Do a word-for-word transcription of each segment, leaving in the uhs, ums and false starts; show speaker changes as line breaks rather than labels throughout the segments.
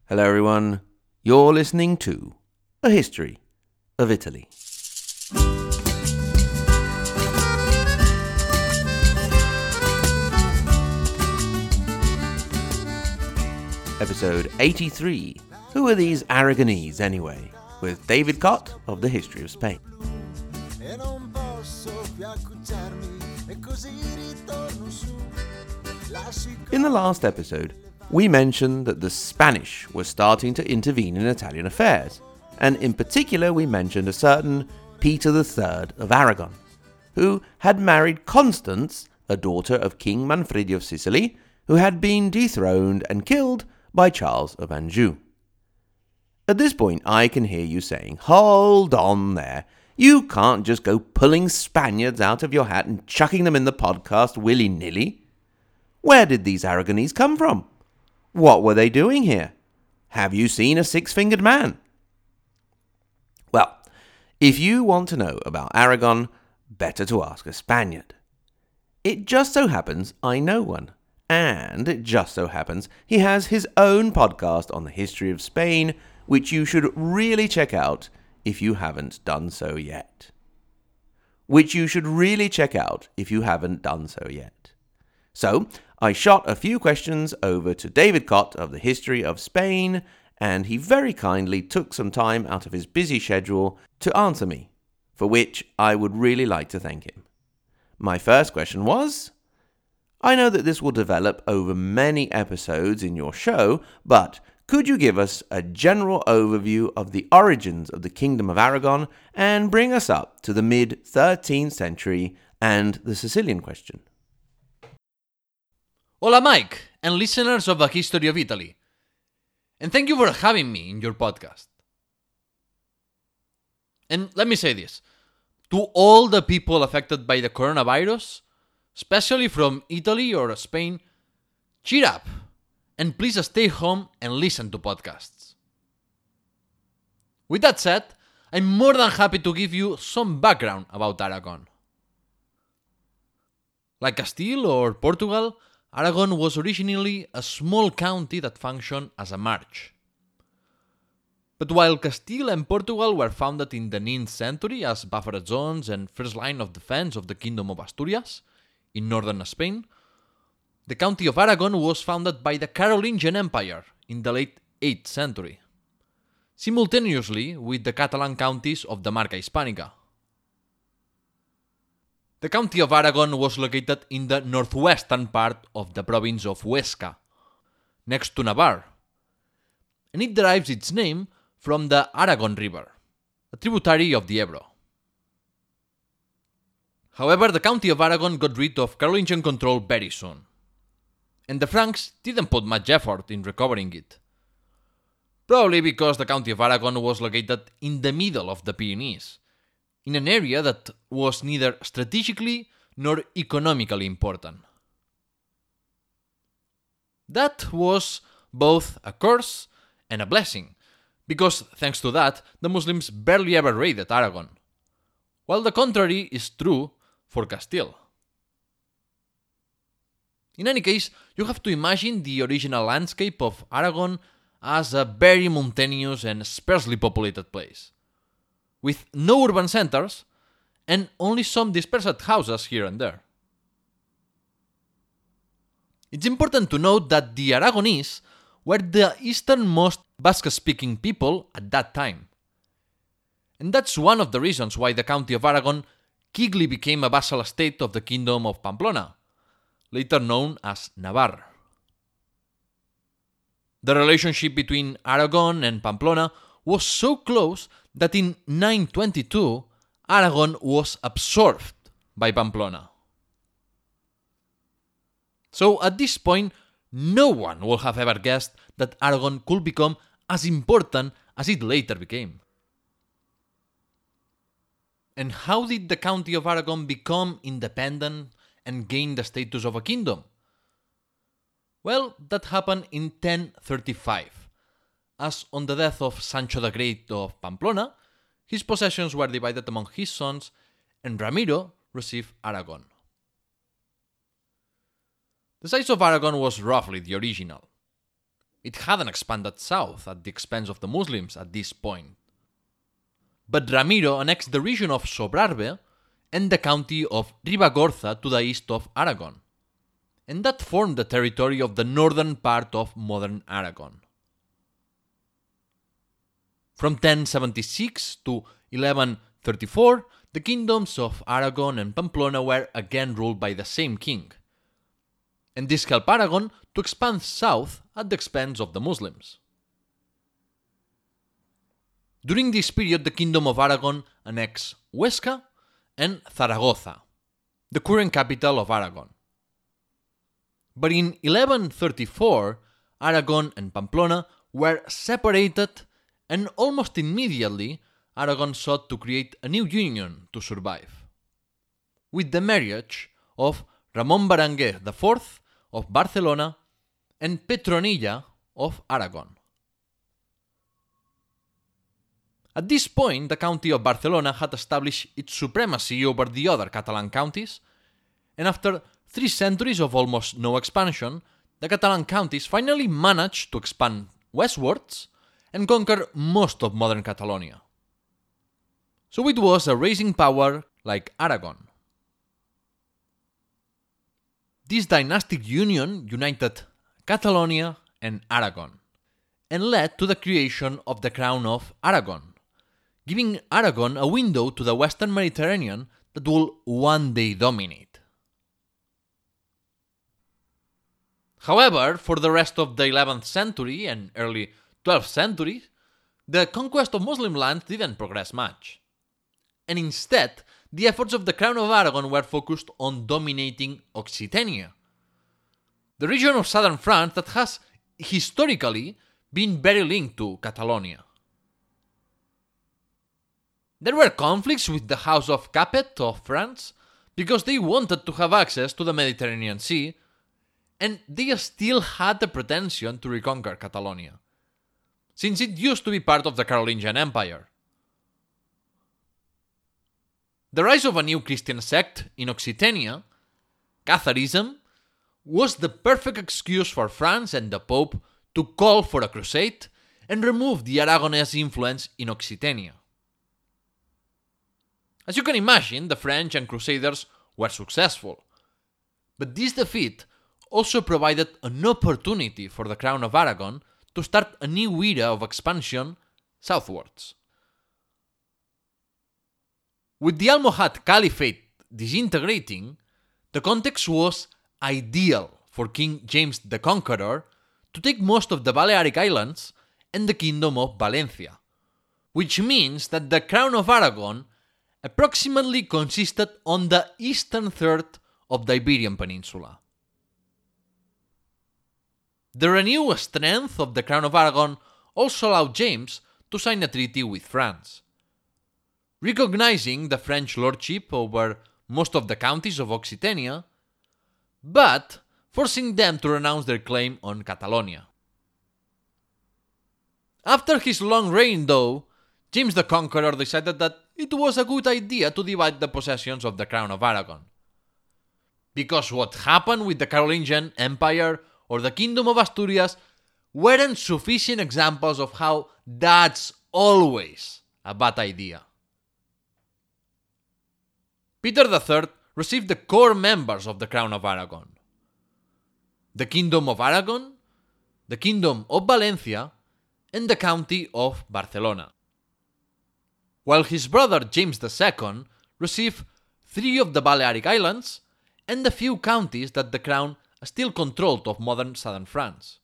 Hello everyone, you're listening to A History of Italy. Episode eighty-three, Who are these Aragonese anyway? With David Cott of the History of Spain. In the last episode, we mentioned that the Spanish were starting to intervene in Italian affairs, and in particular we mentioned a certain Peter the Third of Aragon, who had married Constance, a daughter of King Manfredi of Sicily, who had been dethroned and killed by Charles of Anjou. At this point, I can hear you saying, "Hold on there. You can't just go pulling Spaniards out of your hat and chucking them in the podcast willy-nilly. Where did these Aragonese come from? What were they doing here? Have you seen a six-fingered man?" Well, if you want to know about Aragon, better to ask a Spaniard. It just so happens I know one, and it just so happens he has his own podcast on the history of Spain, which you should really check out if you haven't done so yet. Which you should really check out if you haven't done so yet. So, I shot a few questions over to David Cott of the History of Spain, and he very kindly took some time out of his busy schedule to answer me, for which I would really like to thank him. My first question was, I know that this will develop over many episodes in your show, but could you give us a general overview of the origins of the Kingdom of Aragon and bring us up to the mid-thirteenth century and the Sicilian question?
Hola Mike, and listeners of A History of Italy. And thank you for having me in your podcast. And let me say this, to all the people affected by the coronavirus, especially from Italy or Spain, cheer up, and please stay home and listen to podcasts. With that said, I'm more than happy to give you some background about Aragon. Like Castile or Portugal, Aragon was originally a small county that functioned as a march. But while Castile and Portugal were founded in the ninth century as buffer zones and first line of defense of the Kingdom of Asturias, in northern Spain, the county of Aragon was founded by the Carolingian Empire in the late eighth century, simultaneously with the Catalan counties of the Marca Hispanica. The county of Aragon was located in the northwestern part of the province of Huesca, next to Navarre, and it derives its name from the Aragon River, a tributary of the Ebro. However, the county of Aragon got rid of Carolingian control very soon, and the Franks didn't put much effort in recovering it. Probably because the county of Aragon was located in the middle of the Pyrenees, in an area that was neither strategically nor economically important. That was both a curse and a blessing, because thanks to that, the Muslims barely ever raided Aragon, while the contrary is true for Castile. In any case, you have to imagine the original landscape of Aragon as a very mountainous and sparsely populated place, with no urban centers and only some dispersed houses here and there. It's important to note that the Aragonese were the easternmost Basque-speaking people at that time. And that's one of the reasons why the county of Aragon quickly became a vassal state of the Kingdom of Pamplona, later known as Navarre. The relationship between Aragon and Pamplona was so close that in nine twenty-two, Aragon was absorbed by Pamplona. So at this point, no one would have ever guessed that Aragon could become as important as it later became. And how did the county of Aragon become independent and gain the status of a kingdom? Well, that happened in ten thirty-five, as on the death of Sancho the Great of Pamplona, his possessions were divided among his sons, and Ramiro received Aragon. The size of Aragon was roughly the original. It hadn't expanded south at the expense of the Muslims at this point. But Ramiro annexed the region of Sobrarbe and the county of Ribagorza to the east of Aragon, and that formed the territory of the northern part of modern Aragon. From ten seventy-six to eleven thirty-four, the kingdoms of Aragon and Pamplona were again ruled by the same king, and this helped Aragon to expand south at the expense of the Muslims. During this period, the Kingdom of Aragon annexed Huesca and Zaragoza, the current capital of Aragon. But in eleven thirty-four, Aragon and Pamplona were separated, and almost immediately Aragon sought to create a new union to survive, with the marriage of Ramón Berenguer the fourth of Barcelona and Petronilla of Aragon. At this point, the county of Barcelona had established its supremacy over the other Catalan counties, and after three centuries of almost no expansion, the Catalan counties finally managed to expand westwards and conquer most of modern Catalonia. So it was a rising power like Aragon. This dynastic union united Catalonia and Aragon, and led to the creation of the Crown of Aragon, giving Aragon a window to the Western Mediterranean that will one day dominate. However, for the rest of the eleventh century and early twelfth century, the conquest of Muslim lands didn't progress much. And instead, the efforts of the Crown of Aragon were focused on dominating Occitania, the region of southern France that has historically been very linked to Catalonia. There were conflicts with the House of Capet of France because they wanted to have access to the Mediterranean Sea, and they still had the pretension to reconquer Catalonia, since it used to be part of the Carolingian Empire. The rise of a new Christian sect in Occitania, Catharism, was the perfect excuse for France and the Pope to call for a crusade and remove the Aragonese influence in Occitania. As you can imagine, the French and Crusaders were successful, but this defeat also provided an opportunity for the Crown of Aragon to start a new era of expansion southwards. With the Almohad Caliphate disintegrating, the context was ideal for King James the Conqueror to take most of the Balearic Islands and the Kingdom of Valencia, which means that the Crown of Aragon approximately consisted on the eastern third of the Iberian Peninsula. The renewed strength of the Crown of Aragon also allowed James to sign a treaty with France, recognizing the French lordship over most of the counties of Occitania, but forcing them to renounce their claim on Catalonia. After his long reign, though, James the Conqueror decided that it was a good idea to divide the possessions of the Crown of Aragon, because what happened with the Carolingian Empire or the Kingdom of Asturias weren't sufficient examples of how that's always a bad idea. Peter the Third received the core members of the Crown of Aragon: the Kingdom of Aragon, the Kingdom of Valencia, and the County of Barcelona, while his brother James the Second received three of the Balearic Islands and the few counties that the crown still controlled of modern southern France.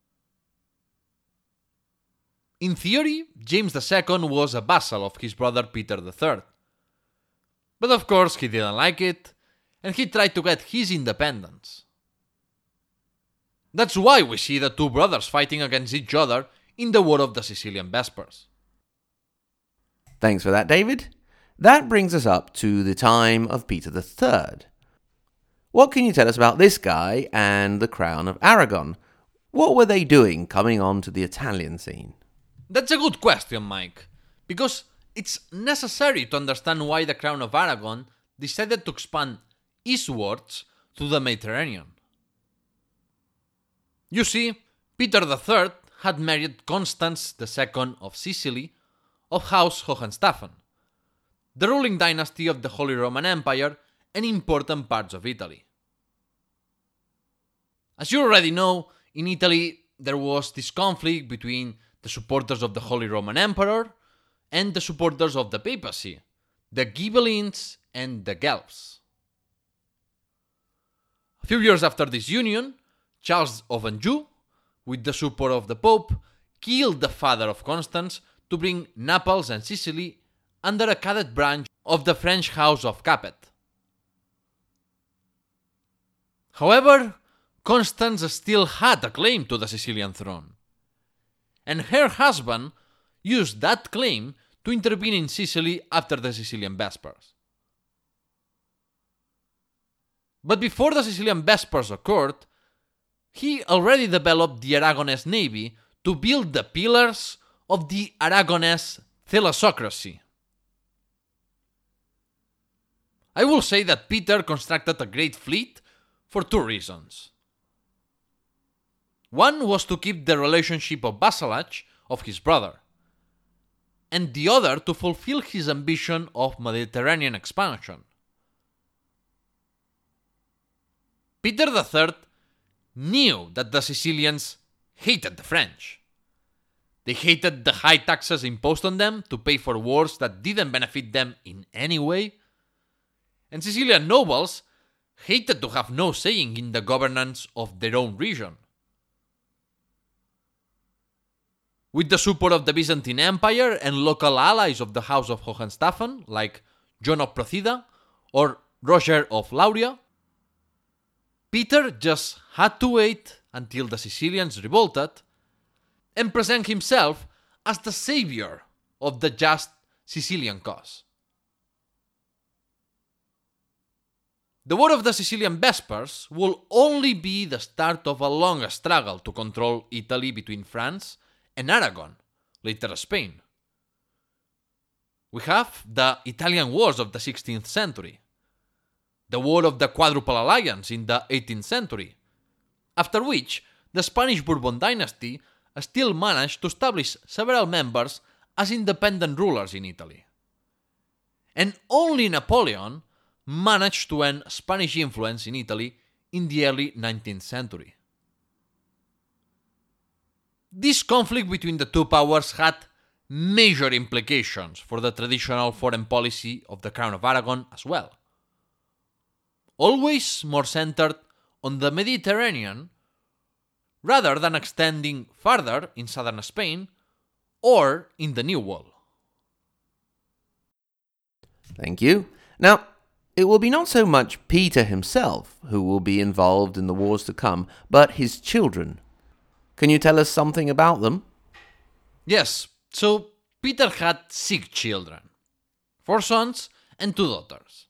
In theory, James the Second was a vassal of his brother Peter the Third, but of course he didn't like it, and he tried to get his independence. That's why we see the two brothers fighting against each other in the War of the Sicilian Vespers.
Thanks for that, David. That brings us up to the time of Peter the Third. What can you tell us about this guy and the Crown of Aragon? What were they doing coming onto the Italian scene?
That's a good question, Mike, because it's necessary to understand why the Crown of Aragon decided to expand eastwards to the Mediterranean. You see, Peter the Third had married Constans the Second of Sicily of House Hohenstaufen, the ruling dynasty of the Holy Roman Empire and important parts of Italy. As you already know, in Italy there was this conflict between the supporters of the Holy Roman Emperor and the supporters of the papacy, the Ghibellines and the Guelphs. A few years after this union, Charles of Anjou, with the support of the Pope, killed the father of Constans to bring Naples and Sicily under a cadet branch of the French House of Capet. However, Constans still had a claim to the Sicilian throne, and her husband used that claim to intervene in Sicily after the Sicilian Vespers. But before the Sicilian Vespers occurred, he already developed the Aragonese navy to build the pillars of the Aragonese thalassocracy. I will say that Peter constructed a great fleet for two reasons. One was to keep the relationship of vassalage of his brother, and the other to fulfill his ambition of Mediterranean expansion. Peter the Third knew that the Sicilians hated the French. They hated the high taxes imposed on them to pay for wars that didn't benefit them in any way, and Sicilian nobles hated to have no saying in the governance of their own region. With the support of the Byzantine Empire and local allies of the House of Hohenstaufen, like John of Procida or Roger of Lauria, Peter just had to wait until the Sicilians revolted and present himself as the savior of the just Sicilian cause. The War of the Sicilian Vespers will only be the start of a long struggle to control Italy between France and Aragon, later Spain. We have the Italian Wars of the sixteenth century, the War of the Quadruple Alliance in the eighteenth century, after which the Spanish Bourbon dynasty still managed to establish several members as independent rulers in Italy. And only Napoleon managed to end Spanish influence in Italy in the early nineteenth century. This conflict between the two powers had major implications for the traditional foreign policy of the Crown of Aragon as well. Always more centered on the Mediterranean, rather than extending further in southern Spain or in the New World.
Thank you. Now, it will be not so much Peter himself who will be involved in the wars to come, but his children. Can you tell us something about them?
Yes, so Peter had six children, four sons and two daughters.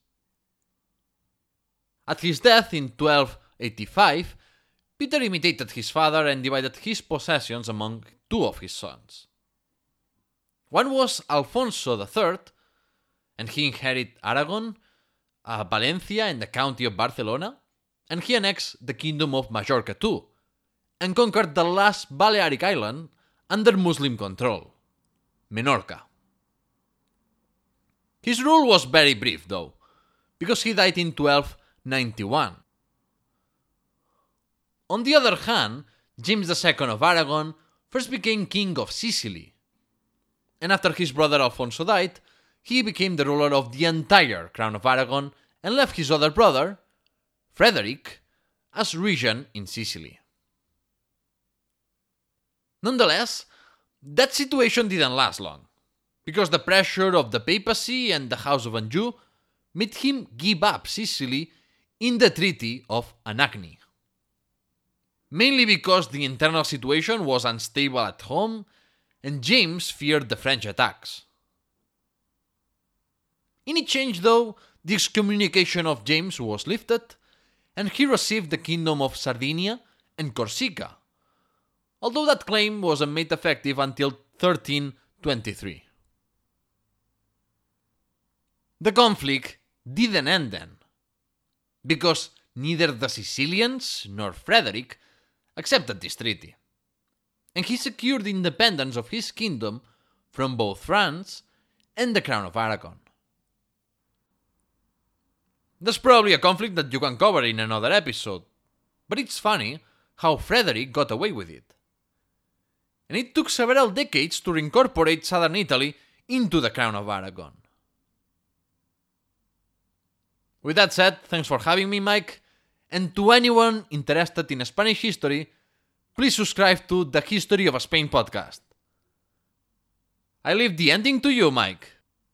At his death in twelve eighty-five, Peter imitated his father and divided his possessions among two of his sons. One was Alfonso the Third, and he inherited Aragon, uh, Valencia and the county of Barcelona, and he annexed the kingdom of Majorca too, and conquered the last Balearic island under Muslim control, Menorca. His rule was very brief though, because he died in twelve ninety-one. On the other hand, James the Second of Aragon first became king of Sicily, and after his brother Alfonso died, he became the ruler of the entire Crown of Aragon and left his other brother, Frederick, as regent in Sicily. Nonetheless, that situation didn't last long, because the pressure of the papacy and the House of Anjou made him give up Sicily in the Treaty of Anagni. Mainly because the internal situation was unstable at home and James feared the French attacks. In exchange though, the excommunication of James was lifted and he received the kingdom of Sardinia and Corsica, although that claim wasn't made effective until thirteen twenty-three. The conflict didn't end then, because neither the Sicilians nor Frederick accepted this treaty. and he secured the independence of his kingdom from both France and the Crown of Aragon. There's probably a conflict that you can cover in another episode, but it's funny how Frederick got away with it. And it took several decades to reincorporate southern Italy into the Crown of Aragon. With that said, thanks for having me, Mike, and to anyone interested in Spanish history, please subscribe to the History of Spain podcast. I leave the ending to you, Mike.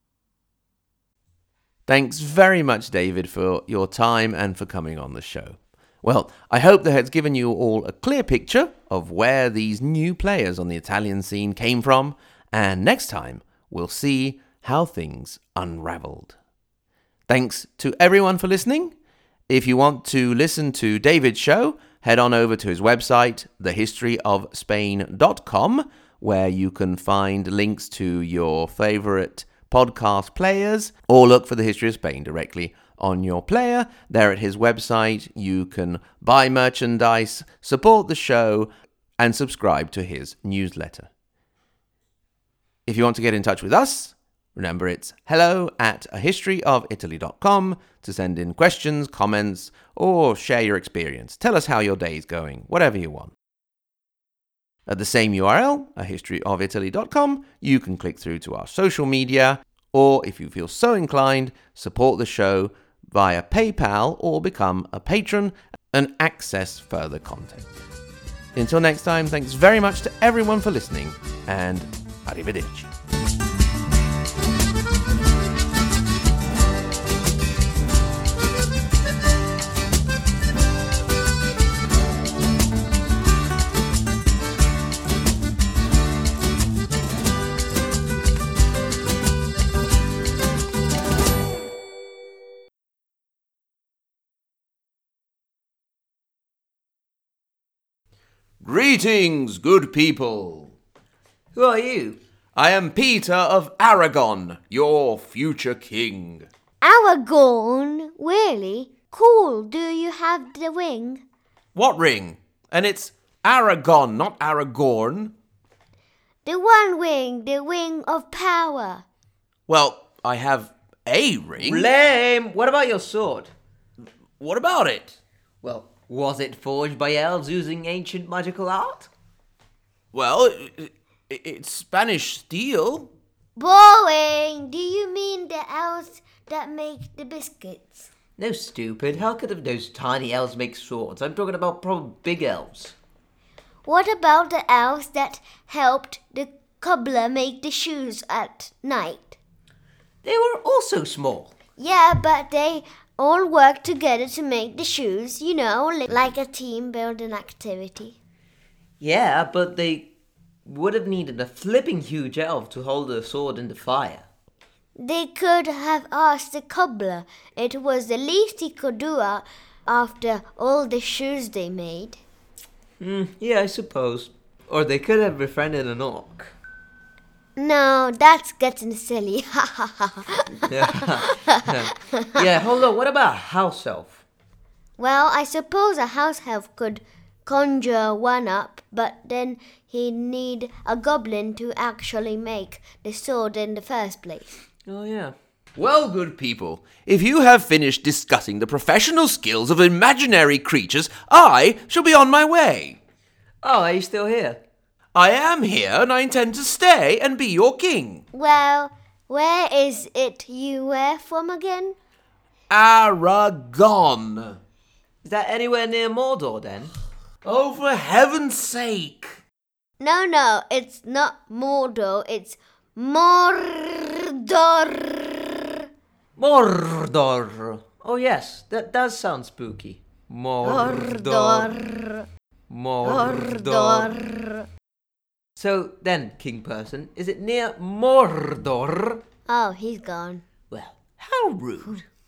Thanks very much, David, for your time and for coming on the show. Well, I hope that has given you all a clear picture of where these new players on the Italian scene came from, and next time we'll see how things unravelled. Thanks to everyone for listening. If you want to listen to David's show, head on over to his website, the history of spain dot com, where you can find links to your favourite podcast players, or look for the History of Spain directly on your player. There at his website, you can buy merchandise, support the show, and subscribe to his newsletter. If you want to get in touch with us, remember it's hello at a history of italy dot com to send in questions, comments, or share your experience. Tell us how your day's going, whatever you want. At the same U R L, a history of italy dot com, you can click through to our social media, or if you feel so inclined, support the show via PayPal or become a patron and access further content. Until next time, thanks very much to everyone for listening, and arrivederci. Greetings, good people.
Who are you?
I am Peter of Aragon, your future king.
Aragon? Really? Cool. Do you have the ring?
What ring? And it's Aragon, not Aragorn.
The one ring, the ring of power.
Well, I have a ring.
Lame! What about your sword?
What about it?
Well, was it forged by elves using ancient magical art?
Well, it, it, it's Spanish steel.
Boring! Do you mean the elves that make the biscuits?
No, stupid. How could those tiny elves make swords? I'm talking about proper big elves.
What about the elves that helped the cobbler make the shoes at night?
They were also small.
Yeah, but they all work together to make the shoes, you know, li- like a team building activity.
Yeah, but they would have needed a flipping huge elf to hold a sword in the fire.
They could have asked the cobbler. It was the least he could do uh, after all the shoes they made.
Hmm, yeah, I suppose. Or they could have befriended an orc.
No, that's getting silly. Ha ha ha.
Yeah, hold on. What about a house elf?
Well, I suppose a house elf could conjure one up, but then he'd need a goblin to actually make the sword in the first place.
Oh, yeah.
Well, good people, if you have finished discussing the professional skills of imaginary creatures, I shall be on my way.
Oh, are you still here?
I am here, and I intend to stay and be your king.
Well, where is it you were from again?
Aragon.
Is that anywhere near Mordor, then?
Oh, for heaven's sake.
No, no, it's not Mordor, it's Mordor.
Mordor. Oh, yes, that does sound spooky. Mordor.
Mordor.
Mordor. So then, King Person, is it near Mordor?
Oh, he's gone.
Well, how rude.